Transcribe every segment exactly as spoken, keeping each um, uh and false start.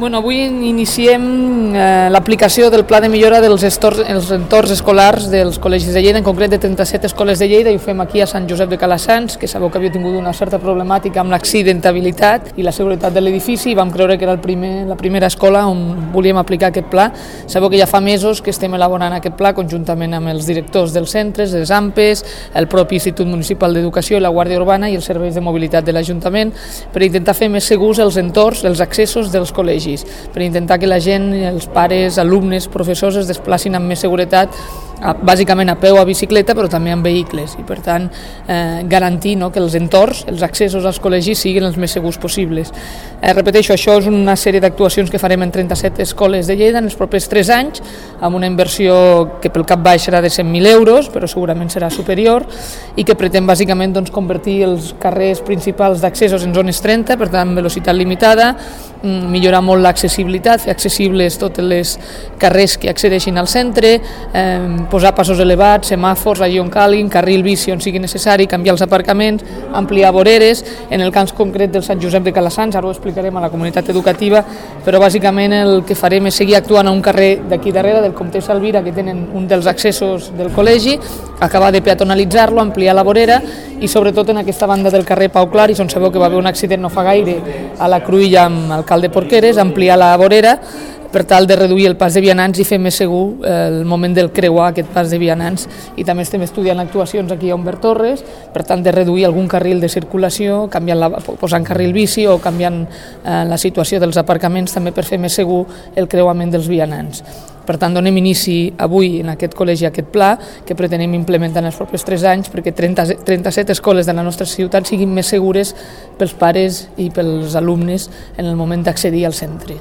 Bueno, avui iniciem eh, l'aplicació del pla de millora dels estor, els entorns escolars dels col·legis de Lleida, en concret de trenta-set escoles de Lleida, i ho fem aquí a Sant Josep de Calassans, que sabeu que havia tingut una certa problemàtica amb l'accidentabilitat i la seguretat de l'edifici, i vam creure que era el primer, la primera escola on volíem aplicar aquest pla. Sabeu que ja fa mesos que estem elaborant aquest pla conjuntament amb els directors dels centres, les A M P Es, el propi Institut Municipal d'Educació, la Guàrdia Urbana i els serveis de mobilitat de l'Ajuntament, per intentar fer més segurs els entorns, els accessos dels col·legis, per intentar que la gent, els pares, alumnes, professors es desplacin amb més seguretat, bàsicament a peu, a bicicleta, però també amb vehicles, i per tant eh, garantir no, que els entorns, els accessos als col·legis siguin els més segurs possibles. Eh, repeteixo, això és una sèrie d'actuacions que farem en trenta-set escoles de Lleida en els propers tres anys, amb una inversió que pel cap baix serà de cent mil euros, però segurament serà superior, i que pretén bàsicament doncs, convertir els carrers principals d'accessos en zones trenta, per tant velocitat limitada, millorar molt l'accessibilitat, fer accessibles totes les carrers que accedeixin al centre, eh, posar passos elevats, semàfors allà on calguin, carril bici on sigui necessari, canviar els aparcaments, ampliar voreres. En el cas concret del Sant Josep de Calassans, ara ho explicarem a la comunitat educativa, però bàsicament el que farem és seguir actuant a un carrer d'aquí darrere, del Comtessa Elvira, que tenen un dels accessos del col·legi, acabar de peatonalitzar-lo, ampliar la vorera, i sobretot en aquesta banda del carrer Pau Claris, on sabeu que va haver un accident no fa gaire a la Cruïlla amb l'alcalde Porqueres, ampliar la vorera per tal de reduir el pas de vianants i fer més segur el moment del creuar aquest pas de vianants. I també estem estudiant actuacions aquí a Humbert Torres, per tant de reduir algun carril de circulació, canviant la, posant carril bici o canviant eh, la situació dels aparcaments també per fer més segur el creuament dels vianants. Per tant, donem inici avui en aquest col·legi a aquest pla que pretenem implementar en els propers tres anys perquè trenta, trenta-set escoles de la nostra ciutat siguin més segures pels pares i pels alumnes en el moment d'accedir al centre.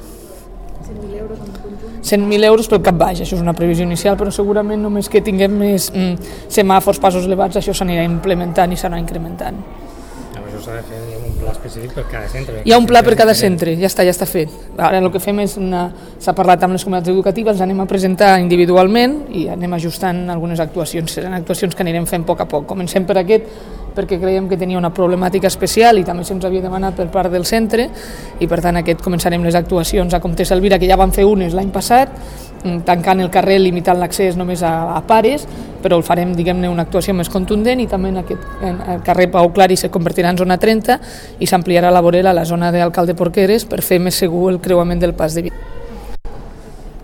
cent mil euros pel cap baix, això és una previsió inicial, però segurament només que tinguem més mm, semàfors, passos elevats, això s'anirà implementant i s'anirà incrementant. Això s'ha de fer un pla específic per cada centre. Hi ha un pla per cada centre, ja està, ja està fet. Ara el que fem és, s'ha parlat amb les comunitats educatives, els anem a presentar individualment i anem ajustant algunes actuacions. Seran actuacions que anirem fent a poc a poc. Comencem per aquest, perquè creiem que tenia una problemàtica especial i també se'ns havia demanat per part del centre, i per tant aquest començarem les actuacions a Comtessa Elvira, que ja van fer unes l'any passat, tancant el carrer, limitant l'accés només a, a pares, però el farem, diguem-ne, una actuació més contundent, i també en aquest en el carrer Pau Claris se convertirà en zona trenta i s'ampliarà la vorera a la zona d'Alcalde Porqueres per fer més segur el creuament del pas de vida.